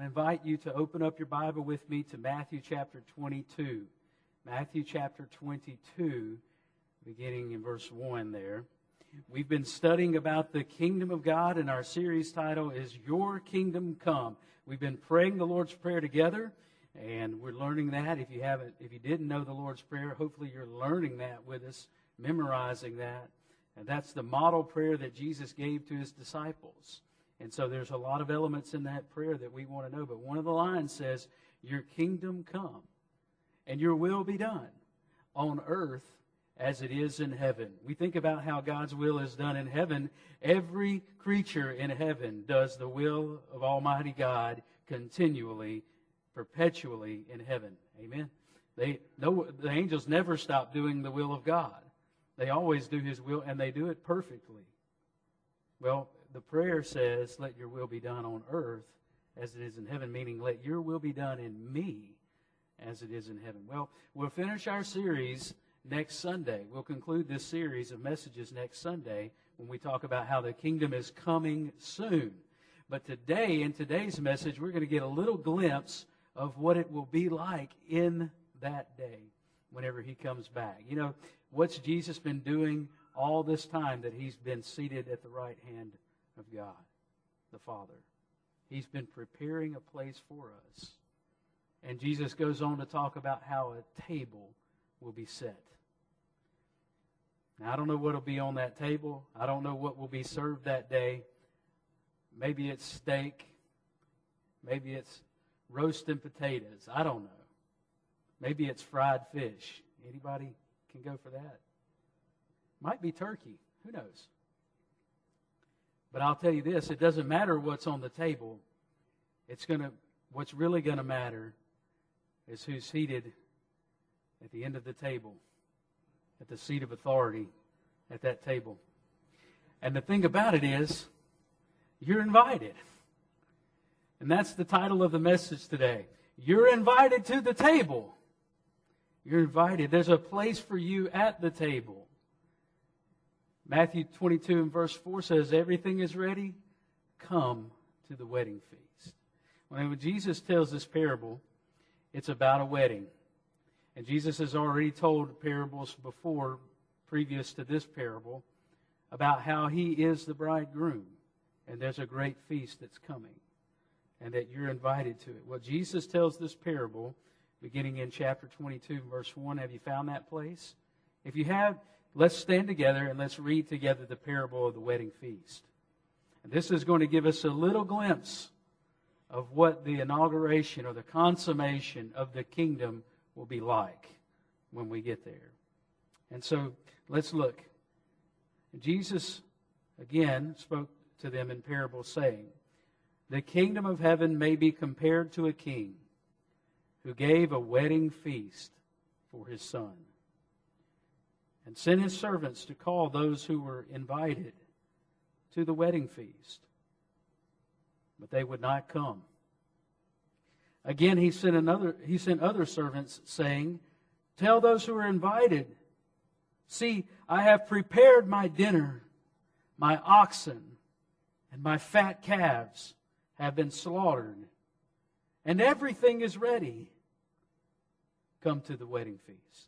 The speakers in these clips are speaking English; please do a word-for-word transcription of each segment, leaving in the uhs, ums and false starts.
invite you to open up your Bible with me to Matthew chapter twenty-two. Matthew chapter twenty-two, beginning in verse one there. We've been studying about the kingdom of God, and our series title is Your Kingdom Come. We've been praying the Lord's Prayer together, and we're learning that. If you haven't, if you didn't know the Lord's Prayer, hopefully you're learning that with us, memorizing that. And that's the model prayer that Jesus gave to His disciples. And so there's a lot of elements in that prayer that we want to know. But one of the lines says, Your kingdom come, and your will be done on earth as it is in heaven. We think about how God's will is done in heaven. Every creature in heaven does the will of Almighty God continually, perpetually in heaven. Amen. They no, the angels never stop doing the will of God. They always do His will, and they do it perfectly. Well, the prayer says, let your will be done on earth as it is in heaven, meaning let your will be done in me as it is in heaven. Well, we'll finish our series next Sunday. We'll conclude this series of messages next Sunday when we talk about how the kingdom is coming soon. But today, in today's message, we're going to get a little glimpse of what it will be like in that day whenever He comes back. You know, what's Jesus been doing all this time that He's been seated at the right hand of God, the Father? He's been preparing a place for us. And Jesus goes on to talk about how a table will be set. Now, I don't know what will be on that table. I don't know what will be served that day. Maybe it's steak. Maybe it's roasting potatoes. I don't know. Maybe it's fried fish. Anybody can go for that? Might be turkey. Who knows? But I'll tell you this, it doesn't matter what's on the table. It's going to what's really going to matter is who's seated at the end of the table, at the seat of authority at that table. And the thing about it is, you're invited. And that's the title of the message today. You're invited to the table. You're invited. There's a place for you at the table. Matthew twenty-two and verse four says, everything is ready. Come to the wedding feast. When Jesus tells this parable, it's about a wedding. And Jesus has already told parables before, previous to this parable, about how He is the bridegroom. And there's a great feast that's coming. And that you're invited to it. Well, Jesus tells this parable, beginning in chapter twenty-two, verse one. Have you found that place? If you have, let's stand together and let's read together the parable of the wedding feast. And this is going to give us a little glimpse of what the inauguration or the consummation of the kingdom will be like when we get there. And so, let's look. Jesus, again, spoke to them in parables, saying, the kingdom of heaven may be compared to a king who gave a wedding feast for his son, and sent his servants to call those who were invited to the wedding feast. But they would not come. Again, he sent another. He sent other servants, saying, tell those who are invited, see, I have prepared my dinner. My oxen and my fat calves have been slaughtered, and everything is ready. Come to the wedding feast.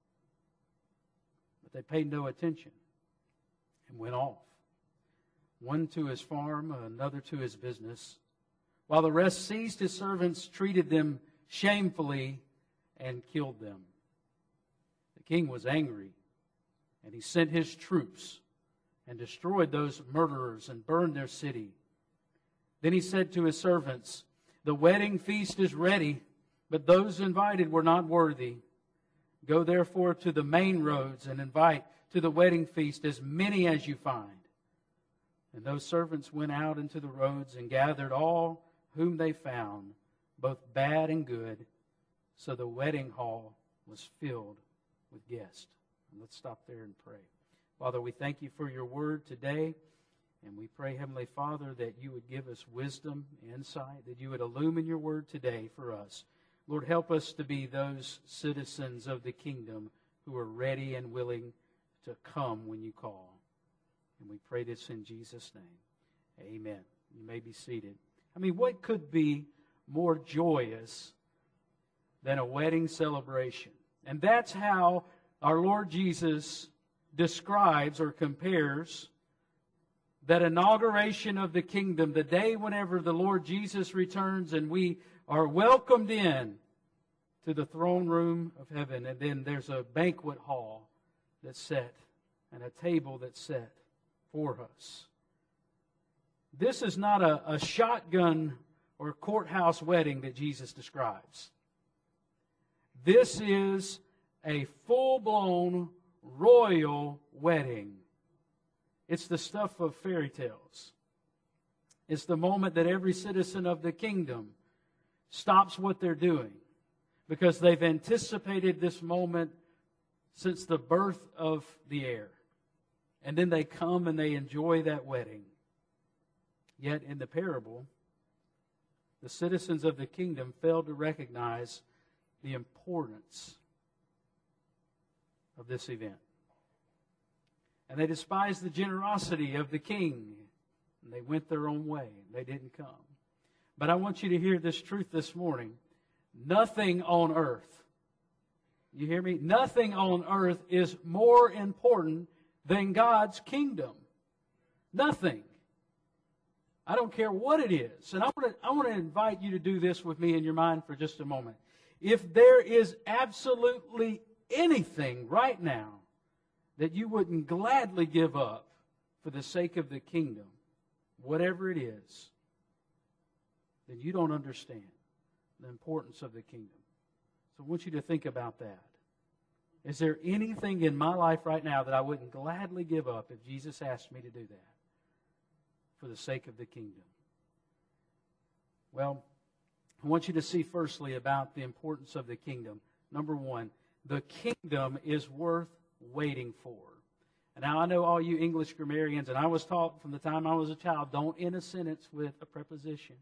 But they paid no attention and went off, one to his farm, another to his business, while the rest seized his servants, treated them shamefully, and killed them. The king was angry, and he sent his troops and destroyed those murderers and burned their city. Then he said to his servants, the wedding feast is ready, but those invited were not worthy. Go therefore to the main roads and invite to the wedding feast as many as you find. And those servants went out into the roads and gathered all whom they found, both bad and good. So the wedding hall was filled with guests. And let's stop there and pray. Father, we thank you for your word today. And we pray, Heavenly Father, that you would give us wisdom, insight, that you would illumine your word today for us. Lord, help us to be those citizens of the kingdom who are ready and willing to come when you call. And we pray this in Jesus' name. Amen. You may be seated. I mean, what could be more joyous than a wedding celebration. And that's how our Lord Jesus describes or compares that inauguration of the kingdom, the day whenever the Lord Jesus returns and we are welcomed in to the throne room of heaven. And then there's a banquet hall that's set and a table that's set for us. This is not a, a shotgun or courthouse wedding that Jesus describes. This is a full-blown royal wedding. It's the stuff of fairy tales. It's the moment that every citizen of the kingdom stops what they're doing because they've anticipated this moment since the birth of the heir. And then they come and they enjoy that wedding. Yet in the parable, the citizens of the kingdom failed to recognize the importance of this event. And they despised the generosity of the king. And they went their own way. They didn't come. But I want you to hear this truth this morning. Nothing on earth, you hear me? Nothing on earth is more important than God's kingdom. Nothing. I don't care what it is. And I want to, I want to invite you to do this with me in your mind for just a moment. If there is absolutely anything right now that you wouldn't gladly give up for the sake of the kingdom, whatever it is, then you don't understand the importance of the kingdom. So I want you to think about that. Is there anything in my life right now that I wouldn't gladly give up if Jesus asked me to do that for the sake of the kingdom? Well, I want you to see firstly about the importance of the kingdom. Number one, the kingdom is worth waiting for. And now I know all you English grammarians, and I was taught from the time I was a child, don't end a sentence with a preposition.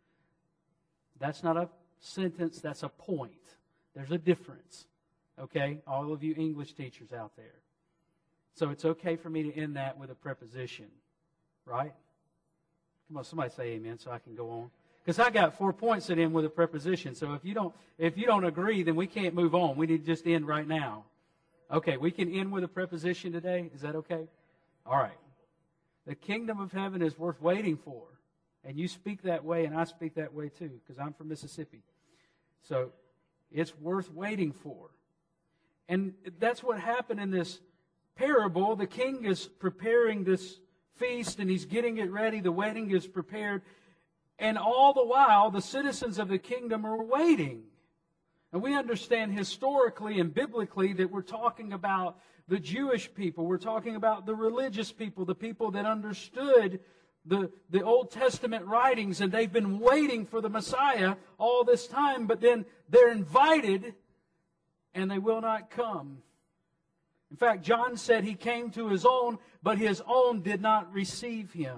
That's not a sentence, that's a point. There's a difference. Okay? All of you English teachers out there. So it's okay for me to end that with a preposition. Right? Come on, somebody say amen so I can go on. Because I got four points that end with a preposition. So if you don't if you don't agree, then we can't move on. We need to just end right now. Okay, we can end with a preposition today. Is that okay? All right. The kingdom of heaven is worth waiting for. And you speak that way, and I speak that way too, because I'm from Mississippi. So it's worth waiting for. And that's what happened in this parable. The king is preparing this feast, and he's getting it ready. The wedding is prepared. And all the while, the citizens of the kingdom are waiting. And we understand historically and biblically that we're talking about the Jewish people. We're talking about the religious people, the people that understood the, the Old Testament writings, and they've been waiting for the Messiah all this time, but then they're invited and they will not come. In fact, John said he came to his own, but his own did not receive him.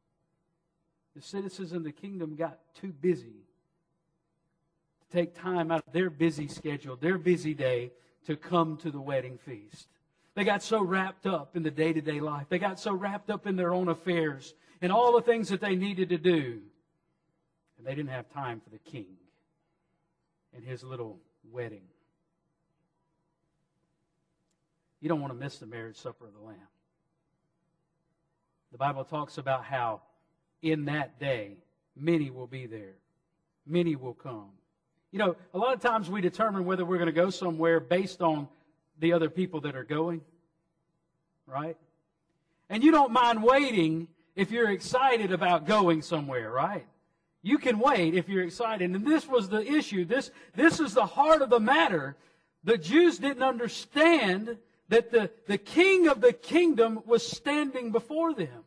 The citizens of the kingdom got too busy to take time out of their busy schedule, their busy day, to come to the wedding feast. They got so wrapped up in the day-to-day life. They got so wrapped up in their own affairs and all the things that they needed to do. And they didn't have time for the king and his little wedding. You don't want to miss the marriage supper of the Lamb. The Bible talks about how in that day, many will be there. Many will come. You know, a lot of times we determine whether we're going to go somewhere based on the other people that are going. Right? And you don't mind waiting if you're excited about going somewhere, right? You can wait if you're excited. And this was the issue. This, this is the heart of the matter. The Jews didn't understand that the, the king of the kingdom was standing before them.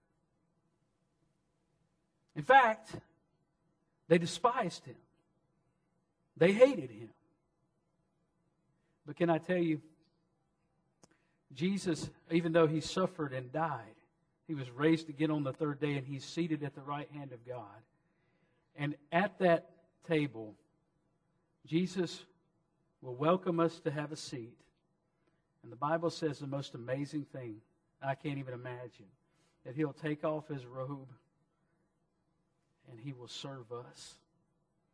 In fact, they despised him. They hated him. But can I tell you, Jesus, even though he suffered and died, he was raised again on the third day, and he's seated at the right hand of God. And at that table, Jesus will welcome us to have a seat. And the Bible says the most amazing thing I can't even imagine, that he'll take off his robe and he will serve us.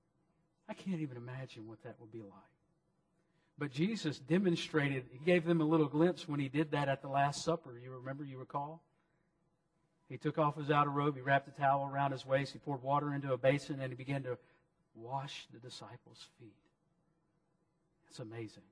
can't even imagine what that would be like. But Jesus demonstrated, He gave them a little glimpse when He did that at the Last Supper. You remember, you recall? He took off His outer robe, He wrapped a towel around His waist, He poured water into a basin, and He began to wash the disciples' feet. It's amazing.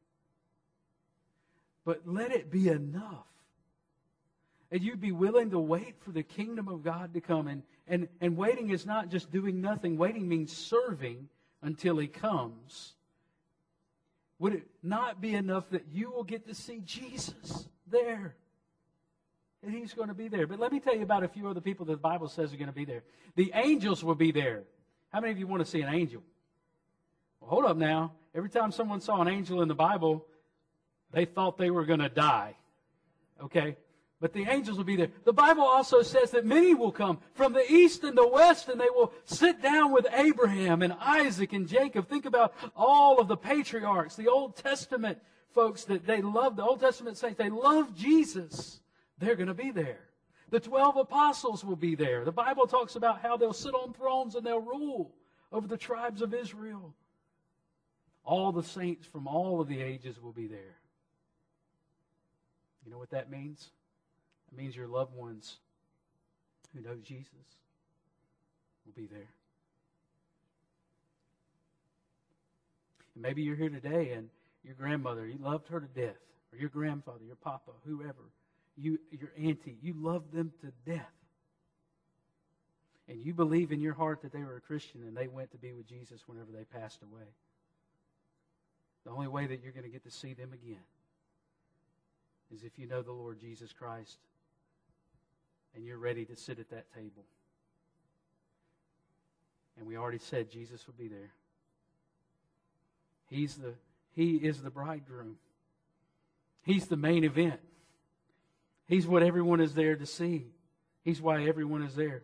But let it be enough. And you'd be willing to wait for the kingdom of God to come. And, and, and waiting is not just doing nothing. Waiting means serving until He comes. Would it not be enough that you will get to see Jesus there? And He's going to be there. But let me tell you about a few other people that the Bible says are going to be there. The angels will be there. How many of you want to see an angel? Well, hold up now. Every time someone saw an angel in the Bible, they thought they were going to die. Okay? But the angels will be there. The Bible also says that many will come from the east and the west, and they will sit down with Abraham and Isaac and Jacob. Think about all of the patriarchs, the Old Testament folks that they love, the Old Testament saints, they love Jesus. They're going to be there. The twelve apostles will be there. The Bible talks about how they'll sit on thrones and they'll rule over the tribes of Israel. All the saints from all of the ages will be there. You know what that means? It means your loved ones who know Jesus will be there. And maybe you're here today and your grandmother, you loved her to death, or your grandfather, your papa, whoever, you, your auntie, you loved them to death. And you believe in your heart that they were a Christian and they went to be with Jesus whenever they passed away. The only way that you're going to get to see them again is if you know the Lord Jesus Christ and you're ready to sit at that table. And we already said Jesus will be there. He's the, he is the bridegroom. He's the main event. He's what everyone is there to see. He's why everyone is there.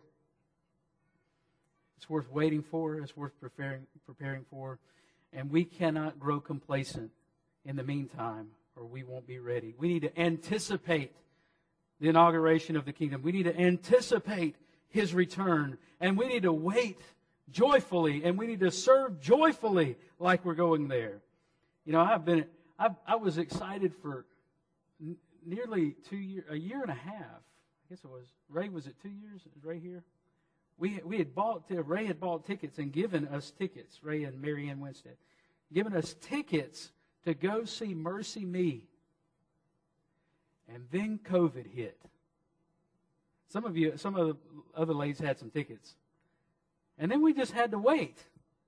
It's worth waiting for. It's worth preparing, preparing for. And we cannot grow complacent in the meantime, or we won't be ready. We need to anticipate the inauguration of the kingdom. We need to anticipate His return. And we need to wait joyfully. And we need to serve joyfully like we're going there. You know, I've been, I've, I was excited for n- nearly two years, a year and a half. I guess it was. Ray, was it two years? Is Ray here? We, we had bought, Ray had bought tickets and given us tickets, Ray and Mary Ann Winstead, given us tickets to go see Mercy Me. And then COVID hit. Some of you, some of the other ladies had some tickets. And then we just had to wait.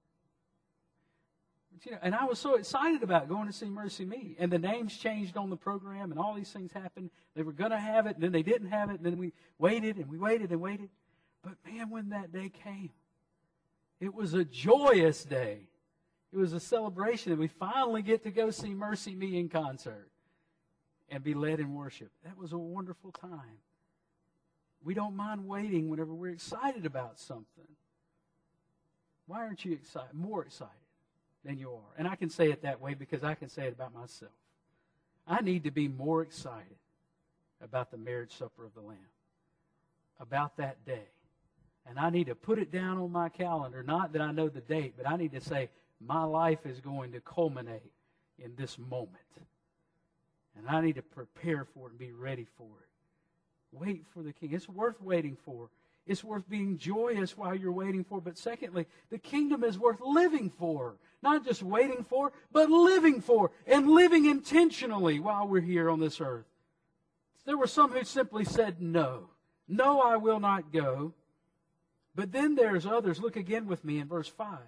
But, you know, and I was so excited about going to see Mercy Me. And the names changed on the program and all these things happened. They were going to have it, and then they didn't have it. And then we waited and we waited and waited. But man, when that day came, it was a joyous day. It was a celebration that we finally get to go see Mercy Me in concert and be led in worship. That was a wonderful time. We don't mind waiting whenever we're excited about something. Why aren't you excited, more excited than you are? And I can say it that way because I can say it about myself. I need to be more excited about the marriage supper of the Lamb, about that day. And I need to put it down on my calendar, not that I know the date, but I need to say, my life is going to culminate in this moment. And I need to prepare for it and be ready for it. Wait for the King. It's worth waiting for. It's worth being joyous while you're waiting for. But secondly, the kingdom is worth living for. Not just waiting for, but living for. And living intentionally while we're here on this earth. There were some who simply said no. No, I will not go. But then there's others. Look again with me in verse five.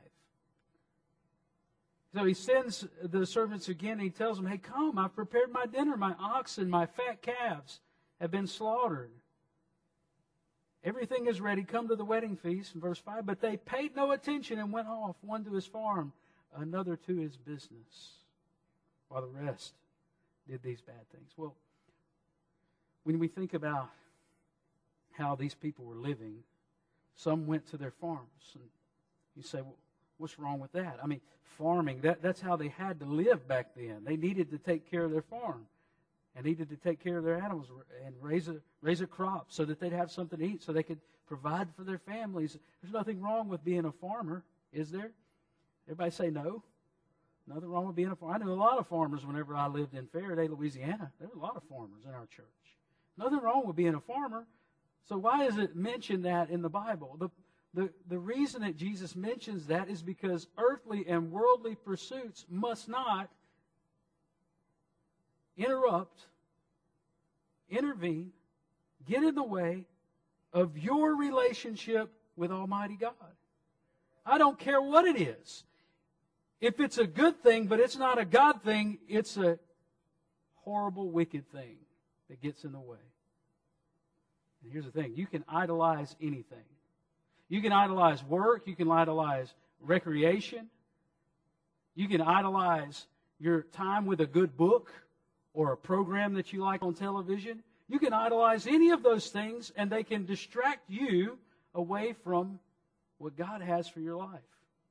So he sends the servants again, and he tells them, hey, come, I've prepared my dinner. My oxen, my fat calves have been slaughtered. Everything is ready. Come to the wedding feast, in verse five. But they paid no attention and went off, one to his farm, another to his business, while the rest did these bad things. Well, when we think about how these people were living, some went to their farms. And you say, well, what's wrong with that? I mean, farming, that, that's how they had to live back then. They needed to take care of their farm and needed to take care of their animals and raise a, raise a crop so that they'd have something to eat, so they could provide for their families. There's nothing wrong with being a farmer, is there? Everybody say no. Nothing wrong with being a farmer. I knew a lot of farmers whenever I lived in Faraday, Louisiana. There were a lot of farmers in our church. Nothing wrong with being a farmer. So why is it mentioned that in the Bible? The, the, the reason that Jesus mentions that is because earthly and worldly pursuits must not interrupt, intervene, get in the way of your relationship with Almighty God. I don't care what it is. If it's a good thing, but it's not a God thing, it's a horrible, wicked thing that gets in the way. And here's the thing. You can idolize anything. You can idolize work. You can idolize recreation. You can idolize your time with a good book or a program that you like on television. You can idolize any of those things, and they can distract you away from what God has for your life.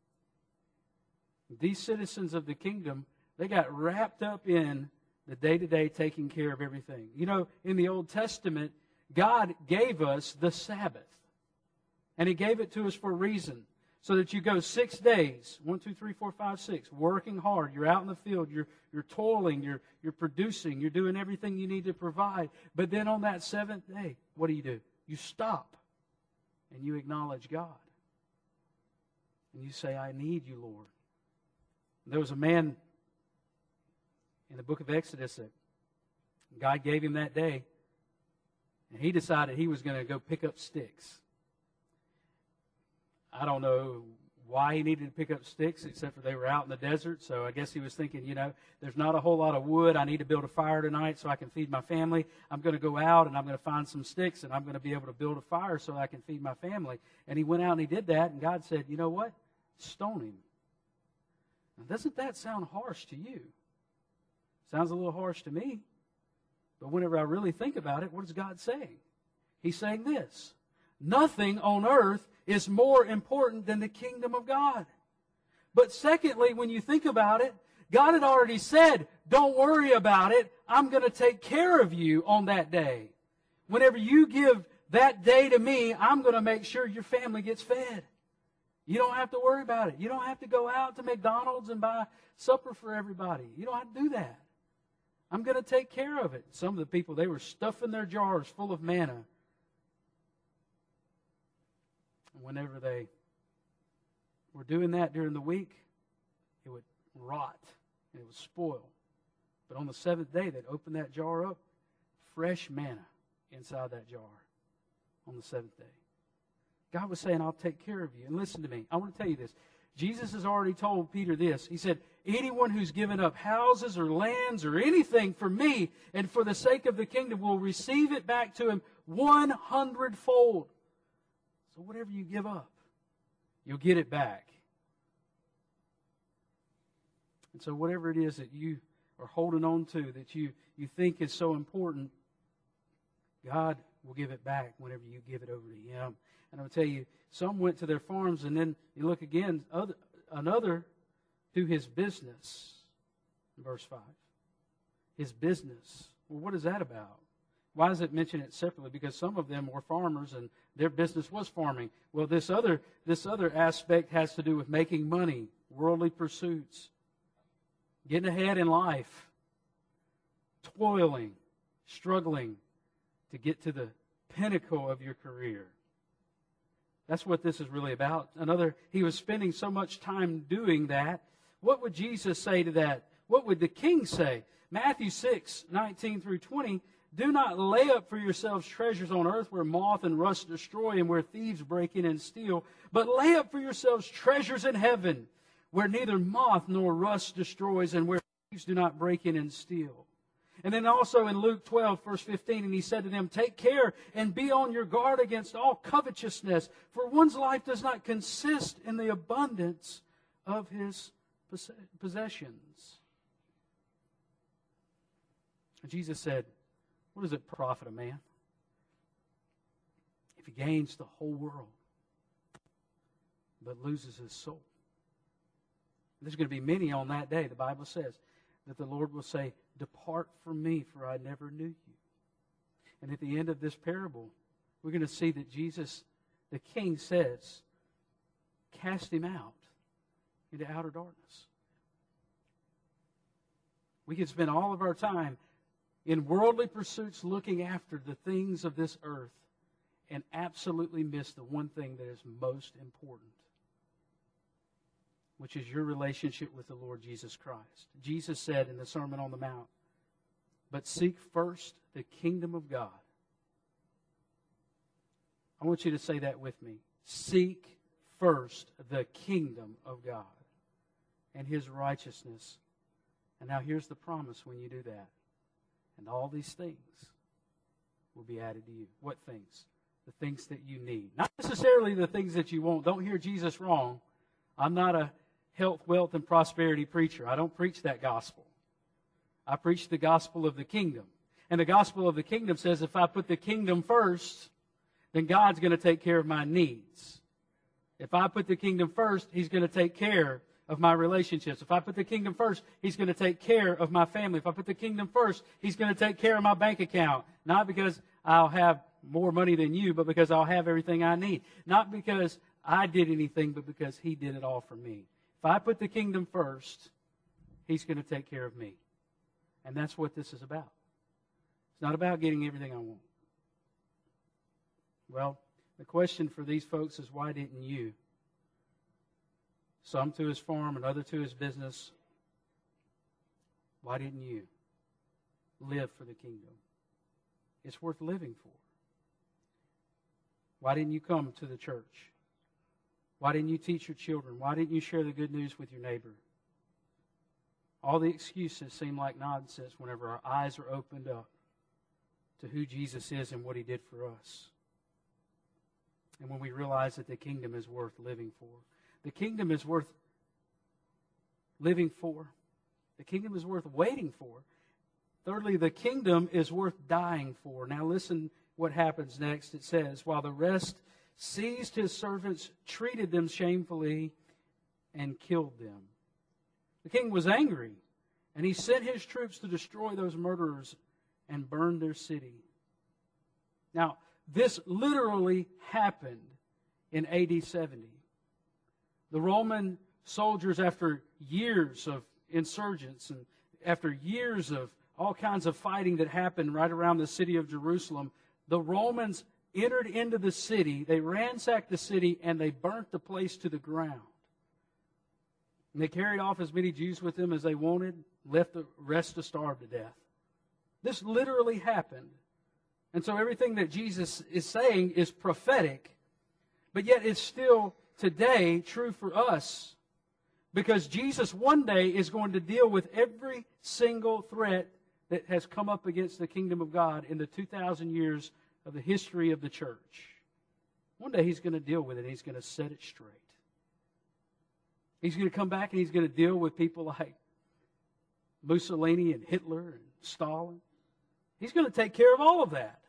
These citizens of the kingdom, they got wrapped up in the day-to-day taking care of everything. You know, in the Old Testament, God gave us the Sabbath. And He gave it to us for a reason. So that you go six days, one, two, three, four, five, six, working hard. You're out in the field. You're, you're toiling. You're, you're producing. You're doing everything you need to provide. But then on that seventh day, what do you do? You stop. And you acknowledge God. And you say, I need you, Lord. There was a man in the book of Exodus that God gave him that day. And he decided he was going to go pick up sticks. I don't know why he needed to pick up sticks, except for they were out in the desert. So I guess he was thinking, you know, there's not a whole lot of wood. I need to build a fire tonight so I can feed my family. I'm going to go out and I'm going to find some sticks and I'm going to be able to build a fire so I can feed my family. And he went out and he did that. And God said, you know what? Stone him. Now, doesn't that sound harsh to you? Sounds a little harsh to me. But whenever I really think about it, what is God saying? He's saying this. Nothing on earth is more important than the kingdom of God. But secondly, when you think about it, God had already said, don't worry about it. I'm going to take care of you on that day. Whenever you give that day to me, I'm going to make sure your family gets fed. You don't have to worry about it. You don't have to go out to McDonald's and buy supper for everybody. You don't have to do that. I'm going to take care of it. Some of the people, they were stuffing their jars full of manna. And whenever they were doing that during the week, it would rot and it would spoil. But on the seventh day, they'd open that jar up, fresh manna inside that jar on the seventh day. God was saying, I'll take care of you. And listen to me. I want to tell you this. Jesus has already told Peter this. He said, anyone who's given up houses or lands or anything for me and for the sake of the kingdom will receive it back to him one hundredfold. So whatever you give up, you'll get it back. And so whatever it is that you are holding on to, that you, you think is so important, God will give it back whenever you give it over to Him. And I'll tell you, some went to their farms, and then you look again, other, another to his business. In verse five. His business. Well, what is that about? Why does it mention it separately? Because some of them were farmers, and their business was farming. Well, this other, this other aspect has to do with making money, worldly pursuits, getting ahead in life, toiling, struggling to get to the pinnacle of your career. That's what this is really about. Another, he was spending so much time doing that. What would Jesus say to that? What would the king say? Matthew six, nineteen through twenty, do not lay up for yourselves treasures on earth where moth and rust destroy and where thieves break in and steal, but lay up for yourselves treasures in heaven where neither moth nor rust destroys and where thieves do not break in and steal. And then also in Luke twelve, verse fifteen, and he said to them, take care and be on your guard against all covetousness, for one's life does not consist in the abundance of his possessions. Jesus said, what does it profit a man if he gains the whole world but loses his soul? There's going to be many on that day, the Bible says, that the Lord will say, depart from me, for I never knew you. And at the end of this parable, we're going to see that Jesus, the King, says, cast him out into outer darkness. We could spend all of our time in worldly pursuits looking after the things of this earth and absolutely miss the one thing that is most important, which is your relationship with the Lord Jesus Christ. Jesus said in the Sermon on the Mount, "But seek first the kingdom of God." I want you to say that with me. Seek first the kingdom of God and His righteousness. And now here's the promise when you do that. And all these things will be added to you. What things? The things that you need. Not necessarily the things that you want. Don't hear Jesus wrong. I'm not a health, wealth, and prosperity preacher. I don't preach that gospel. I preach the gospel of the kingdom. And the gospel of the kingdom says if I put the kingdom first, then God's going to take care of my needs. If I put the kingdom first, He's going to take care of my relationships. If I put the kingdom first, He's going to take care of my family. If I put the kingdom first, He's going to take care of my bank account. Not because I'll have more money than you, but because I'll have everything I need. Not because I did anything, but because He did it all for me. If I put the kingdom first, He's going to take care of me. And that's what this is about. It's not about getting everything I want. Well, the question for these folks is, why didn't you? Some to his farm, another to his business. Why didn't you live for the kingdom? It's worth living for. Why didn't you come to the church? Why didn't you teach your children? Why didn't you share the good news with your neighbor? All the excuses seem like nonsense whenever our eyes are opened up to who Jesus is and what He did for us. And when we realize that the kingdom is worth living for. The kingdom is worth living for. The kingdom is worth waiting for. Thirdly, the kingdom is worth dying for. Now listen what happens next. It says, while the rest seized His servants, treated them shamefully, and killed them. The king was angry, and he sent his troops to destroy those murderers and burn their city. Now, this literally happened in A D seventy. The Roman soldiers, after years of insurgents and after years of all kinds of fighting that happened right around the city of Jerusalem, the Romans entered into the city, they ransacked the city, and they burnt the place to the ground. And they carried off as many Jews with them as they wanted, left the rest to starve to death. This literally happened. And so everything that Jesus is saying is prophetic, but yet it's still today true for us, because Jesus one day is going to deal with every single threat that has come up against the kingdom of God in the two thousand years of the history of the church. One day He's going to deal with it. He's going to set it straight. He's going to come back and He's going to deal with people like Mussolini and Hitler and Stalin. He's going to take care of all of that.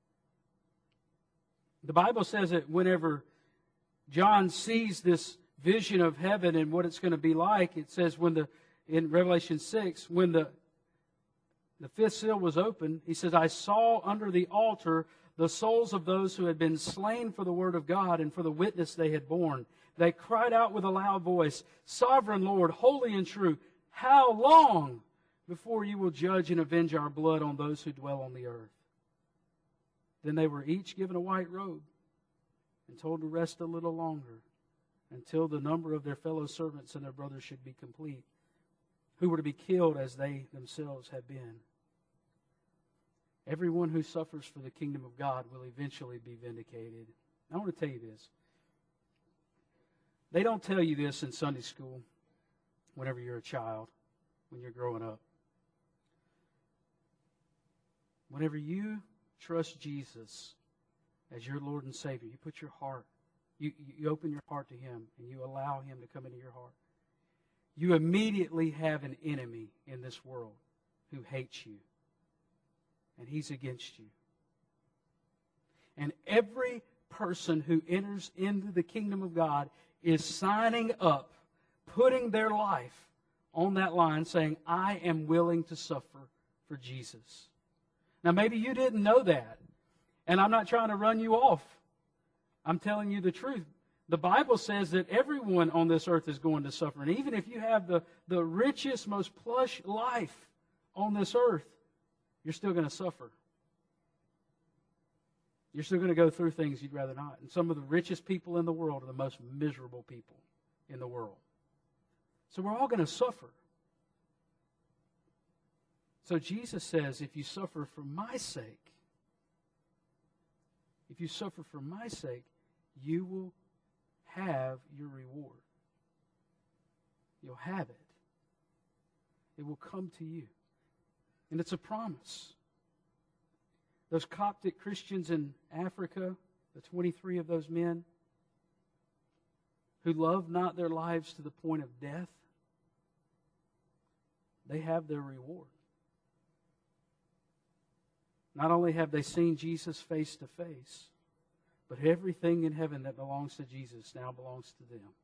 The Bible says that whenever John sees this vision of heaven and what it's going to be like, it says when the in Revelation six, when the the fifth seal was opened, he says, I saw under the altar the souls of those who had been slain for the word of God and for the witness they had borne. They cried out with a loud voice, Sovereign Lord, holy and true, how long before you will judge and avenge our blood on those who dwell on the earth? Then they were each given a white robe and told to rest a little longer until the number of their fellow servants and their brothers should be complete, who were to be killed as they themselves had been. Everyone who suffers for the kingdom of God will eventually be vindicated. I want to tell you this. They don't tell you this in Sunday school whenever you're a child, when you're growing up. Whenever you trust Jesus as your Lord and Savior, you put your heart, you, you open your heart to Him and you allow Him to come into your heart, you immediately have an enemy in this world who hates you. And he's against you. And every person who enters into the kingdom of God is signing up, putting their life on that line, saying, I am willing to suffer for Jesus. Now, maybe you didn't know that. And I'm not trying to run you off. I'm telling you the truth. The Bible says that everyone on this earth is going to suffer. And even if you have the, the richest, most plush life on this earth, you're still going to suffer. You're still going to go through things you'd rather not. And some of the richest people in the world are the most miserable people in the world. So we're all going to suffer. So Jesus says, if you suffer for my sake, if you suffer for my sake, you will have your reward. You'll have it. It will come to you. And it's a promise. Those Coptic Christians in Africa, the twenty-three of those men who loved not their lives to the point of death, they have their reward. Not only have they seen Jesus face to face, but everything in heaven that belongs to Jesus now belongs to them.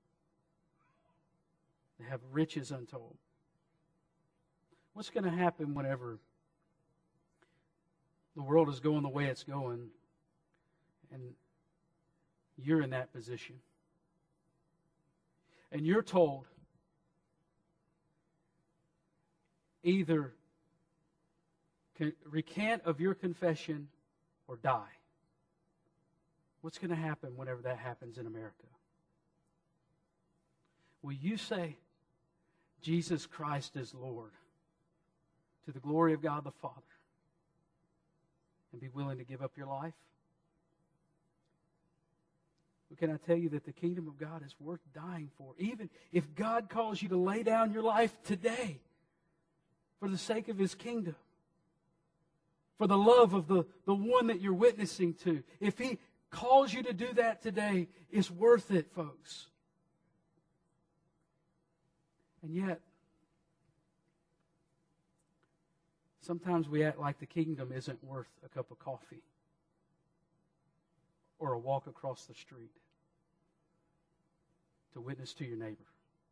They have riches untold. What's going to happen whenever the world is going the way it's going and you're in that position? And you're told either recant of your confession or die. What's going to happen whenever that happens in America? Will you say, Jesus Christ is Lord, to the glory of God the Father, and be willing to give up your life? But can I tell you that the kingdom of God is worth dying for? Even if God calls you to lay down your life today for the sake of His kingdom, for the love of the, the one that you're witnessing to, if He calls you to do that today, it's worth it, folks. And yet, sometimes we act like the kingdom isn't worth a cup of coffee or a walk across the street to witness to your neighbor.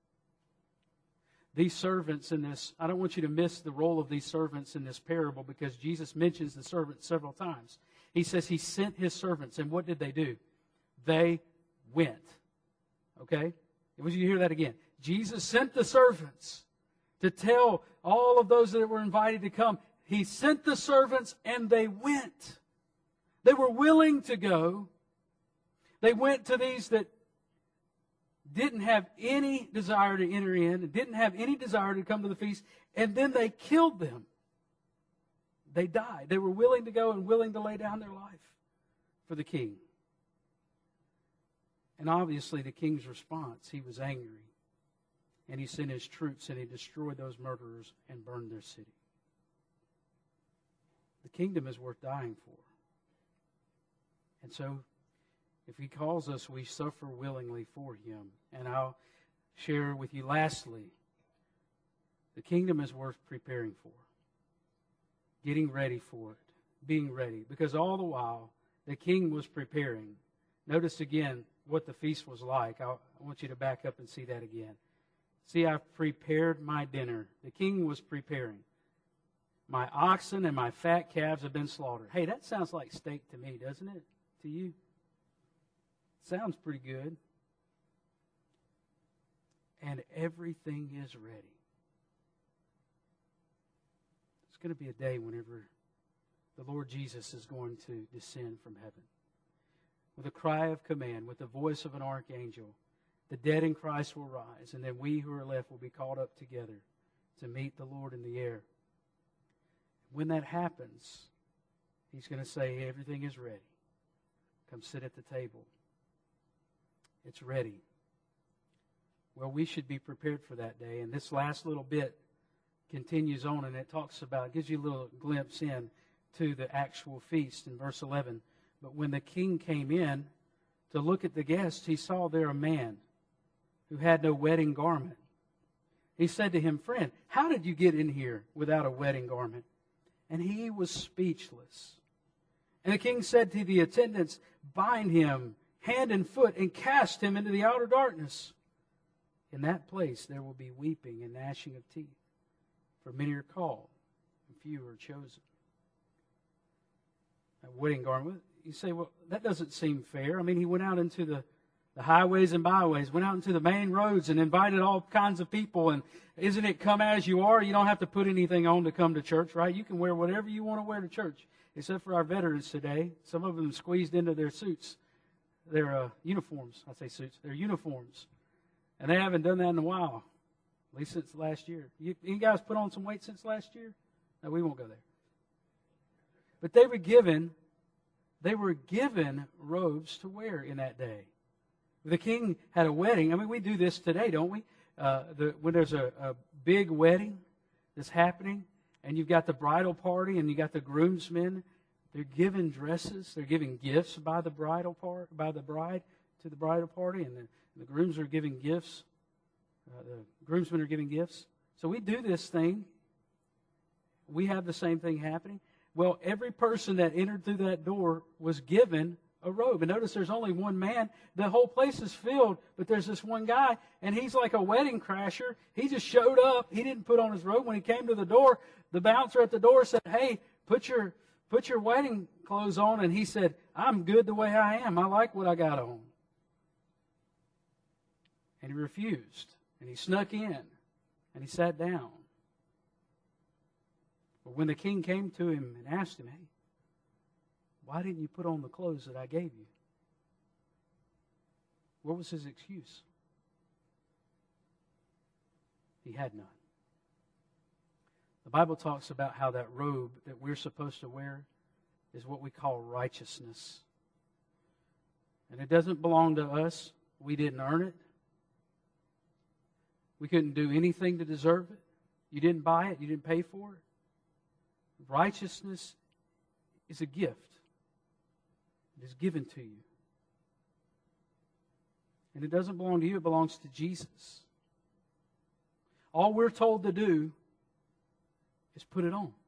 These servants in this, I don't want you to miss the role of these servants in this parable, because Jesus mentions the servants several times. He says He sent His servants, and what did they do? They went. Okay? I want you to hear that again. Jesus sent the servants to tell all of those that were invited to come. He sent the servants, and they went. They were willing to go. They went to these that didn't have any desire to enter in, didn't have any desire to come to the feast, and then they killed them. They died. They were willing to go and willing to lay down their life for the king. And obviously the king's response, he was angry. And he sent his troops and he destroyed those murderers and burned their city. The kingdom is worth dying for. And so, if He calls us, we suffer willingly for Him. And I'll share with you lastly, the kingdom is worth preparing for. Getting ready for it. Being ready. Because all the while, the king was preparing. Notice again what the feast was like. I'll, I want you to back up and see that again. See, I've prepared my dinner. The king was preparing. My oxen and my fat calves have been slaughtered. Hey, that sounds like steak to me, doesn't it? To you? Sounds pretty good. And everything is ready. It's going to be a day whenever the Lord Jesus is going to descend from heaven. With a cry of command, with the voice of an archangel, the dead in Christ will rise, and then we who are left will be caught up together to meet the Lord in the air. When that happens, He's going to say, everything is ready. Come sit at the table. It's ready. Well, we should be prepared for that day. And this last little bit continues on, and it talks about, gives you a little glimpse in to the actual feast in verse eleven. But when the king came in to look at the guests, he saw there a man who had no wedding garment. He said to him, friend, how did you get in here without a wedding garment? And he was speechless. And the king said to the attendants, bind him hand and foot and cast him into the outer darkness. In that place there will be weeping and gnashing of teeth, for many are called and few are chosen. A wedding garment. You say, well, that doesn't seem fair. I mean, he went out into the, the highways and byways, went out into the main roads and invited all kinds of people. And isn't it come as you are? You don't have to put anything on to come to church, right? You can wear whatever you want to wear to church, except for our veterans today. Some of them squeezed into their suits, their uh, uniforms. I say suits, their uniforms. And they haven't done that in a while, at least since last year. You, you guys put on some weight since last year? No, we won't go there. But they were given, they were given robes to wear in that day. The king had a wedding. I mean, we do this today, don't we? Uh, the, when there's a, a big wedding that's happening, and you've got the bridal party, and you got the groomsmen, they're given dresses, they're giving gifts by the bridal part, by the bride to the bridal party, and the, and the grooms are giving gifts. Uh, the groomsmen are giving gifts. So we do this thing. We have the same thing happening. Well, every person that entered through that door was given a robe. And notice there's only one man. The whole place is filled, but there's this one guy, and he's like a wedding crasher. He just showed up. He didn't put on his robe. When he came to the door, the bouncer at the door said, "Hey, put your put your wedding clothes on." And he said, "I'm good the way I am. I like what I got on." And he refused. And he snuck in. And he sat down. But when the king came to him and asked him, "Hey, why didn't you put on the clothes that I gave you?" What was his excuse? He had none. The Bible talks about how that robe that we're supposed to wear is what we call righteousness. And it doesn't belong to us. We didn't earn it. We couldn't do anything to deserve it. You didn't buy it. You didn't pay for it. Righteousness is a gift. It is given to you. And it doesn't belong to you, it belongs to Jesus. All we're told to do is put it on.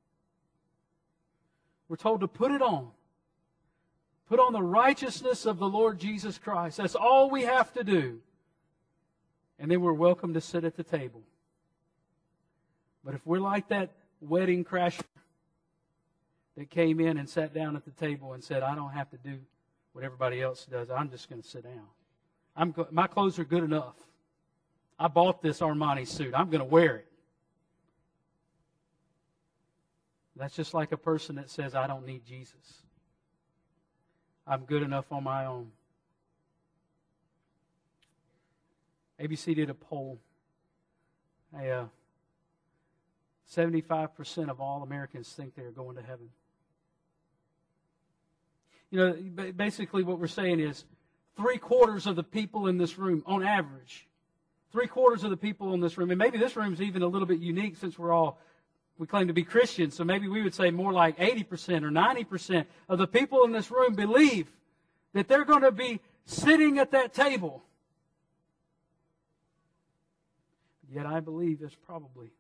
We're told to put it on. Put on the righteousness of the Lord Jesus Christ. That's all we have to do. And then we're welcome to sit at the table. But if we're like that wedding crasher that came in and sat down at the table and said, "I don't have to do what everybody else does. I'm just going to sit down. I'm go- my clothes are good enough. I bought this Armani suit. I'm going to wear it." That's just like a person that says, "I don't need Jesus. I'm good enough on my own." A B C did a poll. A, uh, seventy-five percent of all Americans think they're going to heaven. You know, basically what we're saying is three quarters of the people in this room, on average, three quarters of the people in this room, and maybe this room's even a little bit unique since we're all, we claim to be Christians, so maybe we would say more like eighty percent or ninety percent of the people in this room believe that they're going to be sitting at that table. Yet I believe there's probably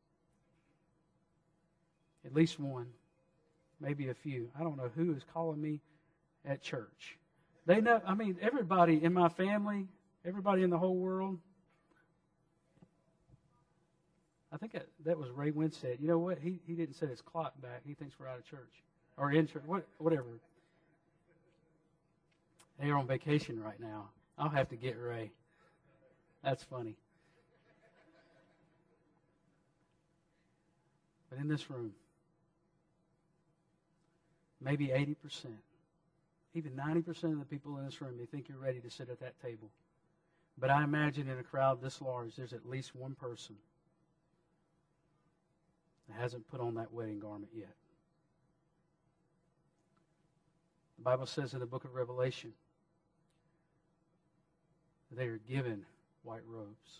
at least one, maybe a few. I don't know who is calling me at church. They know, I mean, everybody in my family, everybody in the whole world. I think that, that was Ray Winstead. You know what? He he didn't set his clock back. He thinks we're out of church. Or in church, what, whatever. They're on vacation right now. I'll have to get Ray. That's funny. But in this room, maybe eighty percent, even ninety percent of the people in this room, they think you're ready to sit at that table. But I imagine in a crowd this large, there's at least one person that hasn't put on that wedding garment yet. The Bible says in the book of Revelation that they are given white robes.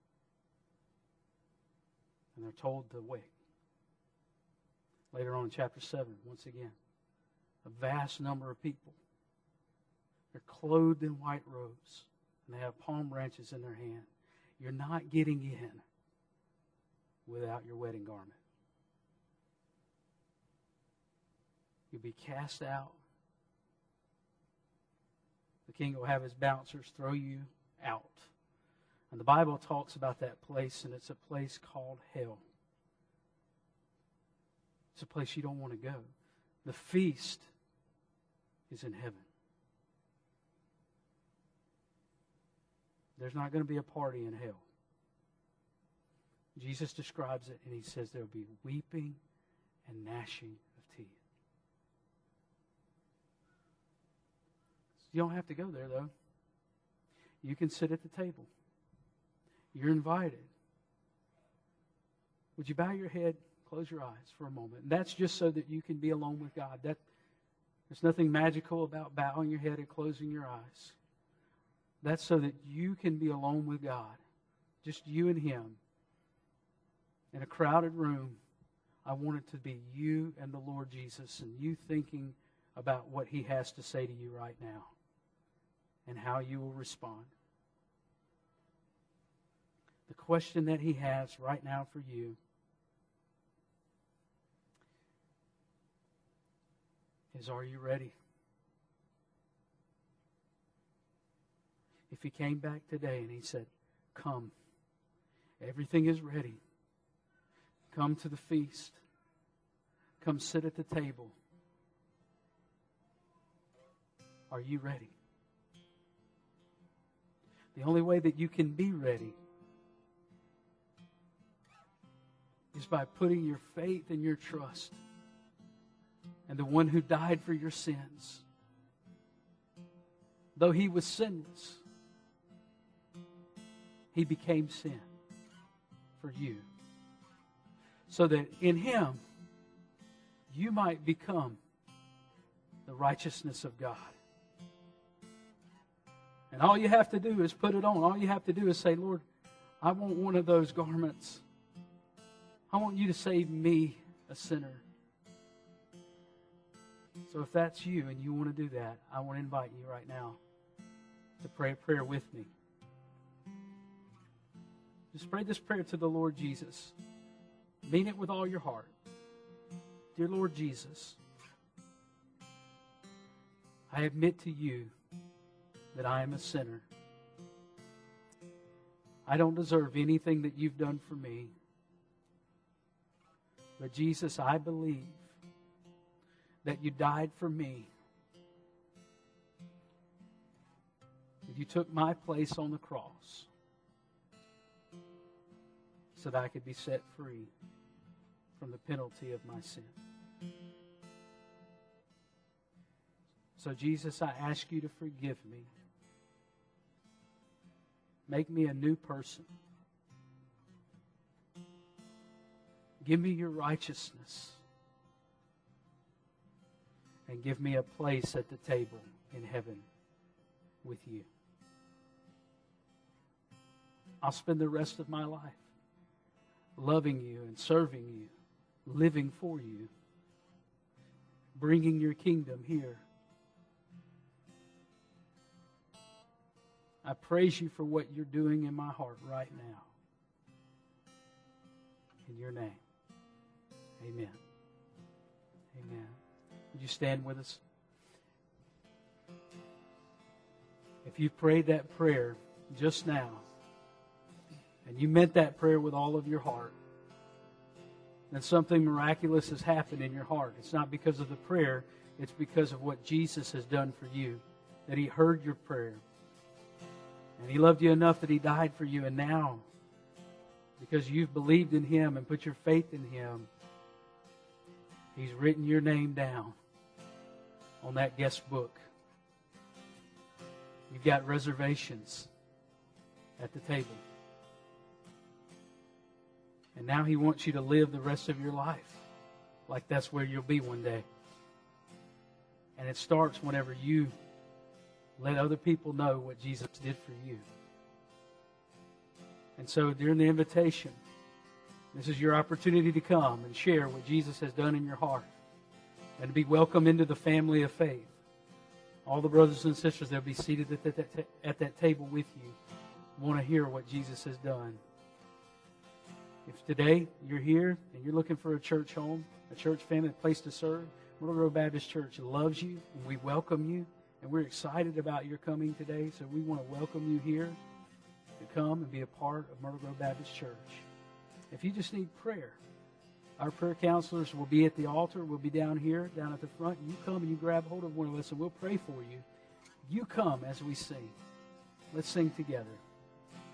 And they're told to wait. Later on in chapter seven, once again, a vast number of people. They're clothed in white robes, and they have palm branches in their hand. You're not getting in without your wedding garment. You'll be cast out. The king will have his bouncers throw you out. And the Bible talks about that place, and it's a place called hell. It's a place you don't want to go. The feast is in heaven. There's not going to be a party in hell. Jesus describes it, and he says there will be weeping and gnashing of teeth. You don't have to go there, though. You can sit at the table. You're invited. Would you bow your head, close your eyes for a moment? And that's just so that you can be alone with God. That, there's nothing magical about bowing your head and closing your eyes. That's so that you can be alone with God. Just you and Him. In a crowded room, I want it to be you and the Lord Jesus, and you thinking about what He has to say to you right now and how you will respond. The question that He has right now for you is, are you ready? If He came back today and He said, come, everything is ready. Come to the feast. Come sit at the table. Are you ready? The only way that you can be ready is by putting your faith and your trust in the one who died for your sins. Though He was sinless, He became sin for you, so that in Him you might become the righteousness of God. And all you have to do is put it on. All you have to do is say, Lord, I want one of those garments. I want you to save me, a sinner. So if that's you and you want to do that, I want to invite you right now to pray a prayer with me. Just pray this prayer to the Lord Jesus. Mean it with all your heart. Dear Lord Jesus, I admit to you that I am a sinner. I don't deserve anything that you've done for me. But Jesus, I believe that you died for me. That you took my place on the cross so that I could be set free from the penalty of my sin. So Jesus, I ask you to forgive me. Make me a new person. Give me your righteousness. And give me a place at the table in heaven with you. I'll spend the rest of my life loving you and serving you, living for you, bringing your kingdom here. I praise you for what you're doing in my heart right now. In your name, amen. Amen. Would you stand with us? If you prayed that prayer just now, and you meant that prayer with all of your heart, then something miraculous has happened in your heart. It's not because of the prayer, it's because of what Jesus has done for you, that He heard your prayer. And He loved you enough that He died for you. And now, because you've believed in Him and put your faith in Him, He's written your name down on that guest book. You've got reservations at the table. And now He wants you to live the rest of your life like that's where you'll be one day. And it starts whenever you let other people know what Jesus did for you. And so during the invitation, this is your opportunity to come and share what Jesus has done in your heart and to be welcomed into the family of faith. All the brothers and sisters that will be seated at that, at that table with you want to hear what Jesus has done. If today you're here and you're looking for a church home, a church family, a place to serve, Myrtle Grove Baptist Church loves you and we welcome you. And we're excited about your coming today, so we want to welcome you here to come and be a part of Myrtle Grove Baptist Church. If you just need prayer, our prayer counselors will be at the altar. We'll be down here, down at the front. You come and you grab hold of one of us, and we'll pray for you. You come as we sing. Let's sing together.